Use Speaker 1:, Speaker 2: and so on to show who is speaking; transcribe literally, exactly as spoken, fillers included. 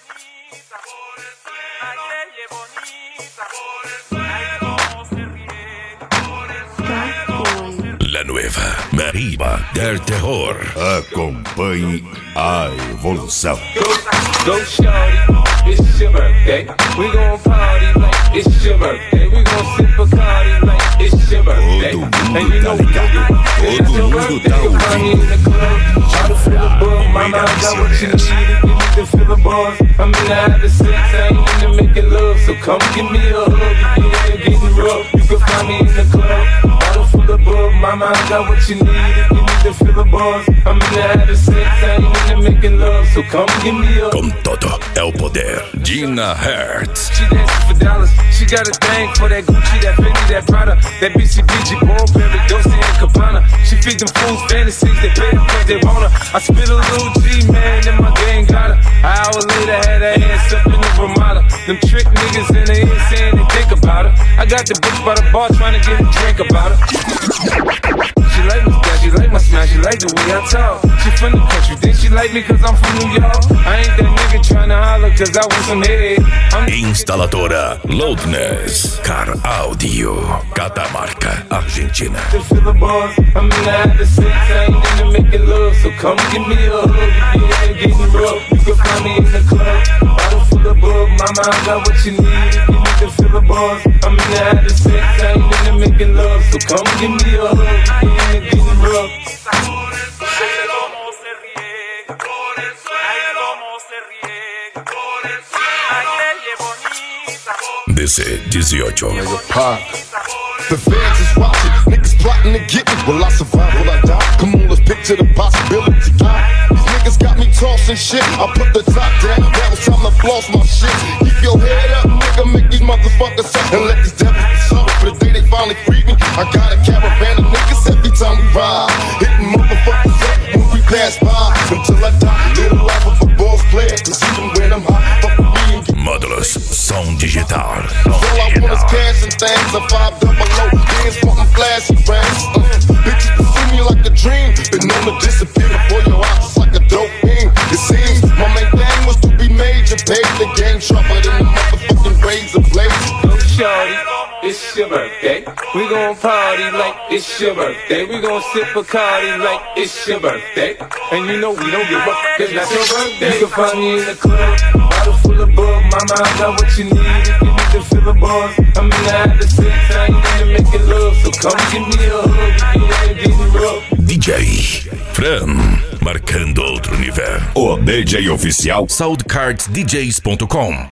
Speaker 1: bonita, ay, ella es bonita, ay, cómo se riega, por el suelo.
Speaker 2: La nueva Mariva del Terror.
Speaker 3: Acompanhe a evolução.
Speaker 4: Go, go shorty, it's your birthday. We gon' party like it's your birthday. We gon' sip Bacardi like it's your birthday.
Speaker 3: Todo mundo tá ligado. Todo mundo tá ouvindo.
Speaker 4: Bottle full of bug, mama, I got what you need to get me to feel the buzz. I'm in the having sex, I ain't into making love. So come give me a hug, you get in getting rough. You can find me in the club. Bottle full of bug, mama, I got what you need to get me to feel the buzz. I'm in the having sex, I ain't into making love. So come give me a hug.
Speaker 2: Com todo é o poder. Dina Hertz.
Speaker 4: She dancing for dollars. She got a thing for that Gucci, that Fendi, that Prada, that B C B G, Burberry, Dolce and Gabbana. She feed them fools fantasies, they pay her cause they want her. I spit a little G, man, and my gang got her. An hour later, had her ass up in the Ramada. Them trick niggas in the ear saying they think about her. I got the bitch by the bar trying to get a drink about her. She like my style, she like my smile, she like the way I talk. She from the country, then she like me cause I'm from New York. I ain't that nigga tryna holler cause I want some head. I'm
Speaker 2: Instaladora Loudness. Car Audio. Catamarca, Argentina.
Speaker 4: to feel the buzz. I'm in the having sex, I ain't into making love. So come give me a hug, you get in getting rough. You can find me in the club. Bottle full of bug, mama, I got what you need. You need to feel the buzz. I'm in the having sex, I ain't into making love. So come give me a hug, you get in getting rough.
Speaker 1: Ay, cómo se riega, por el suelo, ay, cómo se riega, por el suelo, ay, ella es bonita,
Speaker 2: D C dieciocho.
Speaker 5: Pop. The fans is watching, niggas plotting to get me. Will I survive? Will I die? Come on, let's picture the possibility. These niggas got me tossing shit. I put the top down, now it's time to floss my shit. Keep your head up, nigga, make these motherfuckers up and let these devils be sorry for the day they finally free me. I got a caravan of niggas every time we ride, hitting motherfuckers up when we pass by. Until I die, live the life of a boss player. Cause even when I'm high, fuck with me and get
Speaker 2: Módulos Som Digital. Som
Speaker 5: all I want is
Speaker 2: Digital.
Speaker 5: cash and things. A five double O, bands wanting flashy rings. Uh, bitches pursue me like a dream. Been known to disappear before your eyes, just like a dope fiend. It seems my main thing was to be major, paid the game sharper than the motherfucking razor blades.
Speaker 4: Go shorty, it's your birthday. We gon' party like it's your birthday. We gon' sip Bacardi like it's your birthday. And you know we don't give up, cause that's your birthday. You can find me in the club, bottle full of bug. Mama, I got what you need, you need to feel the buzz. I'm in the having sex, I ain't into making love. So come give me a hug, you get in getting rough.
Speaker 2: D J Fran. Marcando outro nível.
Speaker 3: O D J oficial
Speaker 2: soundcards d js ponto com